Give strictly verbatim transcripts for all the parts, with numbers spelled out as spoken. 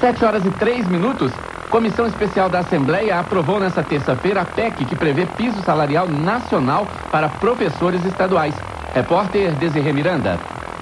Sete horas e três minutos. Comissão Especial da Assembleia aprovou nesta terça-feira a P E C que prevê piso salarial nacional para professores estaduais. Repórter Desirê Miranda.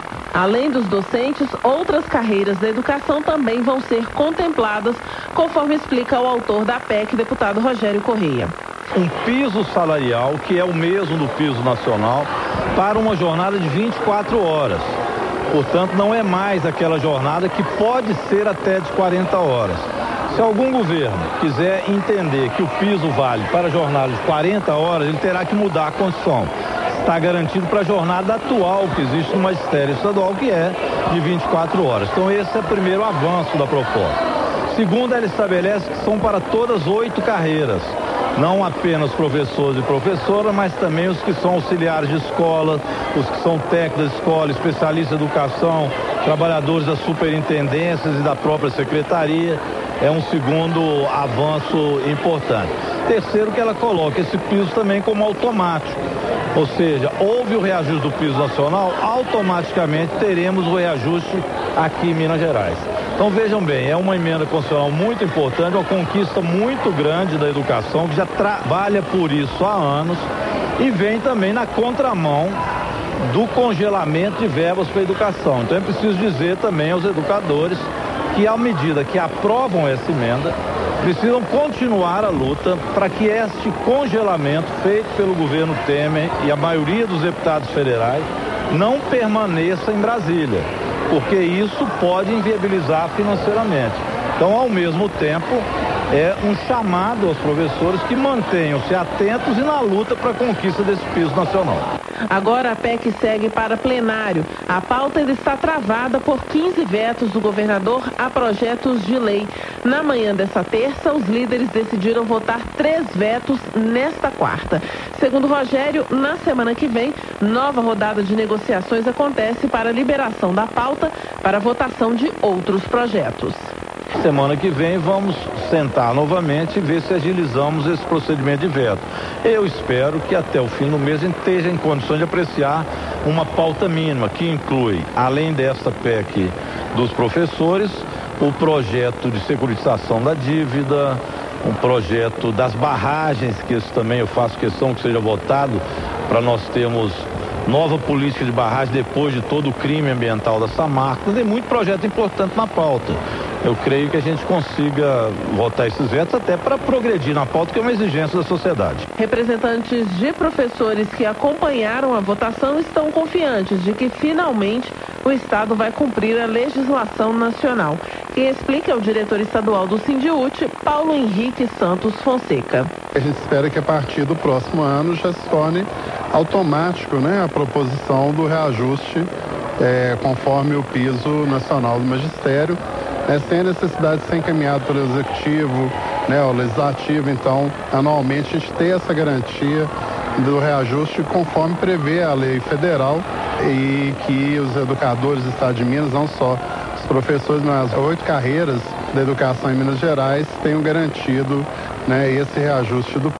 Além dos docentes, outras carreiras da educação também vão ser contempladas, conforme explica o autor da P E C, deputado Rogério Correia. Um piso salarial que é o mesmo do piso nacional para uma jornada de vinte e quatro horas. Portanto, não é mais aquela jornada que pode ser até de quarenta horas. Se algum governo quiser entender que o piso vale para a jornada de quarenta horas, ele terá que mudar a Constituição. Está garantido para a jornada atual que existe no magistério estadual, que é de vinte e quatro horas. Então, esse é o primeiro avanço da proposta. Segundo, ela estabelece que são para todas oito carreiras. Não apenas professores e professoras, mas também os que são auxiliares de escola, os que são técnicos de escola, especialistas em educação, trabalhadores das superintendências e da própria secretaria. É um segundo avanço importante. Terceiro, que ela coloca esse piso também como automático. Ou seja, houve o reajuste do piso nacional, automaticamente teremos o reajuste aqui em Minas Gerais. Então vejam bem, é uma emenda constitucional muito importante, uma conquista muito grande da educação, que já trabalha por isso há anos e vem também na contramão do congelamento de verbas para a educação. Então é preciso dizer também aos educadores que, à medida que aprovam essa emenda, precisam continuar a luta para que este congelamento feito pelo governo Temer e a maioria dos deputados federais não permaneça em Brasília, porque isso pode inviabilizar financeiramente. Então, ao mesmo tempo, é um chamado aos professores que mantenham-se atentos e na luta para a conquista desse piso nacional. Agora a P E C segue para plenário. A pauta ainda está travada por quinze vetos do governador a projetos de lei. Na manhã dessa terça, os líderes decidiram votar três vetos nesta quarta. Segundo Rogério, na semana que vem, nova rodada de negociações acontece para a liberação da pauta para votação de outros projetos. Semana que vem vamos sentar novamente e ver se agilizamos esse procedimento de veto. Eu espero que até o fim do mês a gente esteja em condições de apreciar uma pauta mínima, que inclui, além desta P E C dos professores, o projeto de securitização da dívida, um projeto das barragens, que isso também eu faço questão que seja votado, para nós termos nova política de barragem depois de todo o crime ambiental da Samarco. Tem muito projeto importante na pauta. Eu creio que a gente consiga votar esses vetos até para progredir na pauta, que é uma exigência da sociedade. Representantes de professores que acompanharam a votação estão confiantes de que finalmente o Estado vai cumprir a legislação nacional. Quem explica é o diretor estadual do Sindiúti, Paulo Henrique Santos Fonseca. A gente espera que a partir do próximo ano já se torne automático, né, a proposição do reajuste é, conforme o piso nacional do magistério, né, sem a necessidade de ser encaminhado pelo executivo, né, o legislativo. Então, anualmente a gente tem essa garantia do reajuste conforme prevê a lei federal, e que os educadores do estado de Minas, não só os professores, mas as oito carreiras da educação em Minas Gerais tenham garantido, né, esse reajuste do